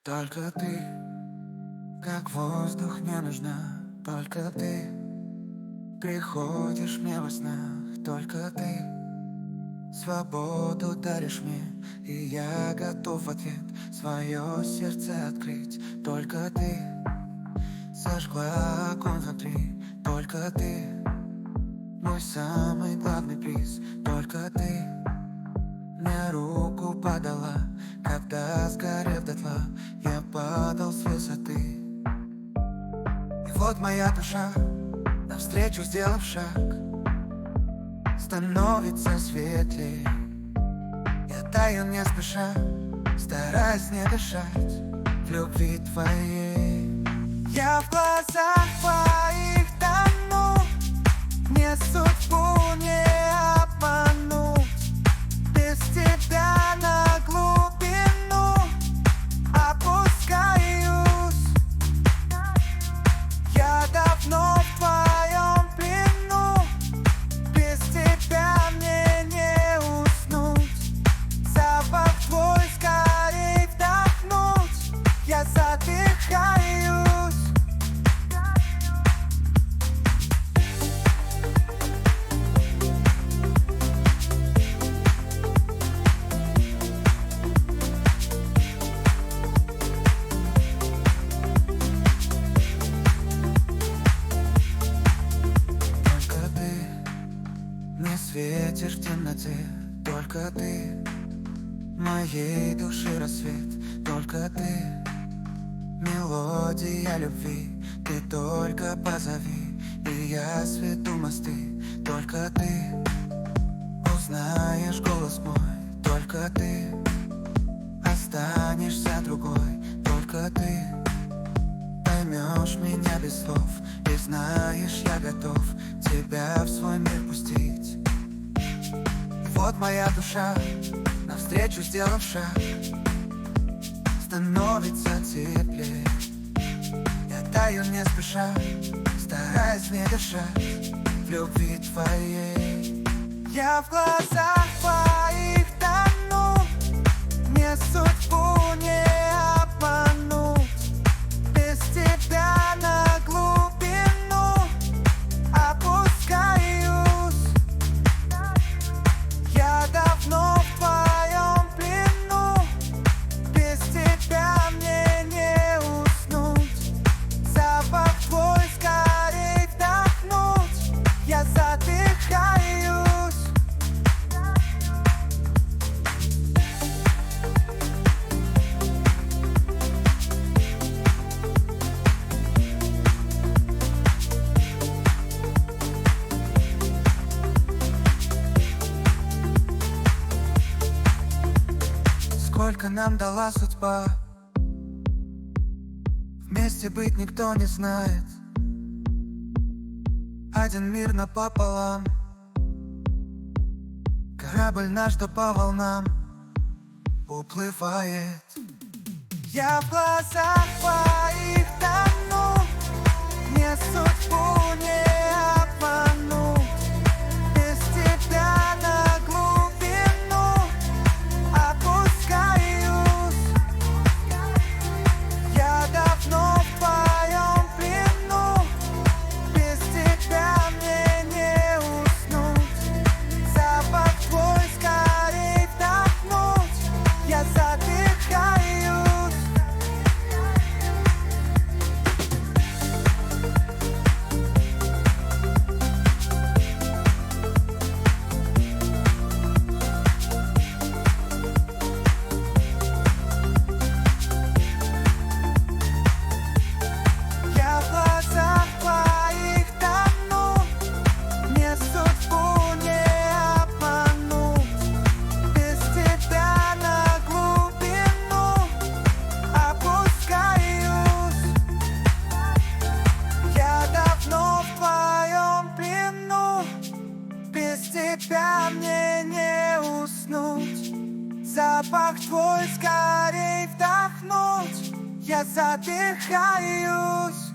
Только ты, как воздух, мне нужна. Только ты приходишь мне во снах. Только ты свободу даришь мне, и я готов в ответ свое сердце открыть. Только ты зажгла огонь внутри. Только ты мой самый главный приз. Только ты мне руку подала, когда, сгорев дотла, я падал с высоты. И вот моя душа, навстречу сделав шаг, становится светлее. Я таю не спеша, стараясь не дышать в любви твоей. Я в глазах твоих тону, мне судьбу не обмануть. Без тебя на глубину опускаюсь. Я давно в твоем плену, без тебя мне не уснуть. Запах твой скорей вдохнуть, я задыхаюсь. Не светишь в темноте, только ты моей души рассвет, только ты мелодия любви. Ты только позови, и я сведу мосты. Только ты узнаешь голос мой, только ты останешься другой. Только ты поймешь меня без слов, и знаешь, я готов тебя в свой мир пустить. Вот моя душа, навстречу сделав шаг, становится теплее. Я таю не спеша, стараясь не дышать в любви твоей. Я в глазах твоих тону, мне судьбу не обмануть. Без тебя на глубину опускаюсь. Я давно в твоем плену, без тебя мне не уснуть. Запах твой скорей вдохнуть, я задыхаюсь. Сколько нам дала судьба, вместе быть никто не знает. Один мир напополам, корабль наш то по волнам уплывает. Я в глазах твоих тону, мне судьбу не обмануть. Без тебя на глубину опускаюсь. Я давно в твоем плену, без тебя мне не уснуть. Запах твой скорей вдохнуть, я задыхаюсь. Тебя мне не уснуть. Запах твой скорей вдохнуть, я задыхаюсь.